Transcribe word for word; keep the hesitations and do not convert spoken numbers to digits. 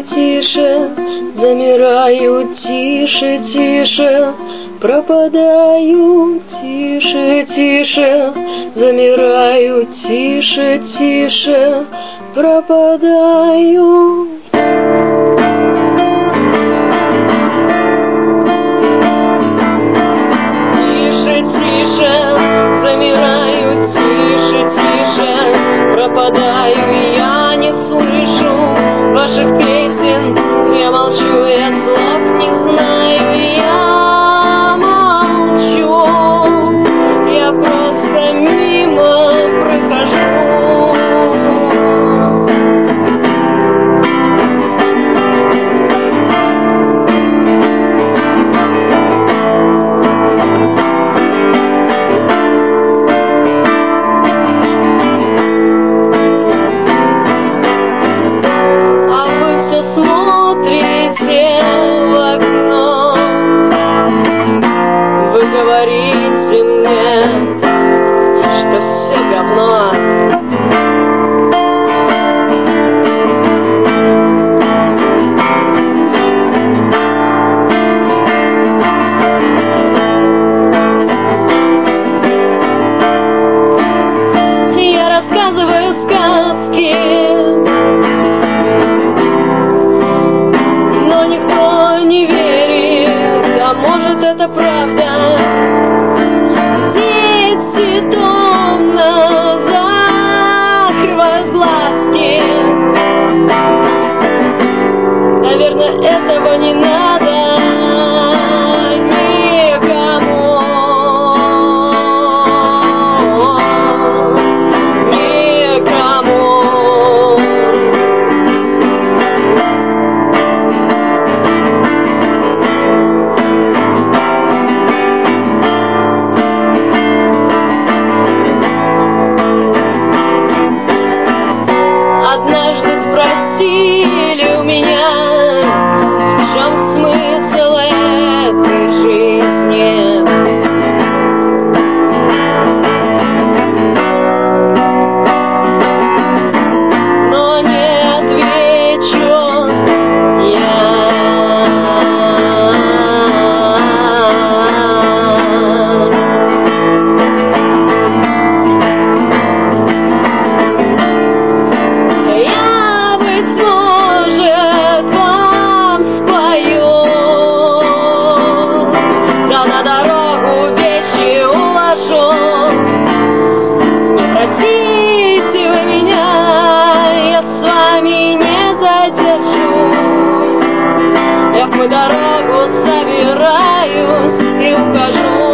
тише, замираю тише, тише, пропадаю тише, тише, замираю тише, тише, пропадаю. Тише, тише, замираю тише, тише, пропадаю, я не слышу ваших песен, я молчу, я слов не знаю, я молчу, я просто мимо прохожу. Говорите мне, что все говно. Я рассказываю сказки, но никто не верит, а может это правда. Дети томно закрывают глазки. Наверное, этого не надо никому. Никому. Однажды спросили у меня, в чем смысл этой жизни. Но не отвечу я. На дорогу вещи уложу. Не простите вы меня, я с вами не задержусь. Я в мою дорогу собираюсь и ухожу.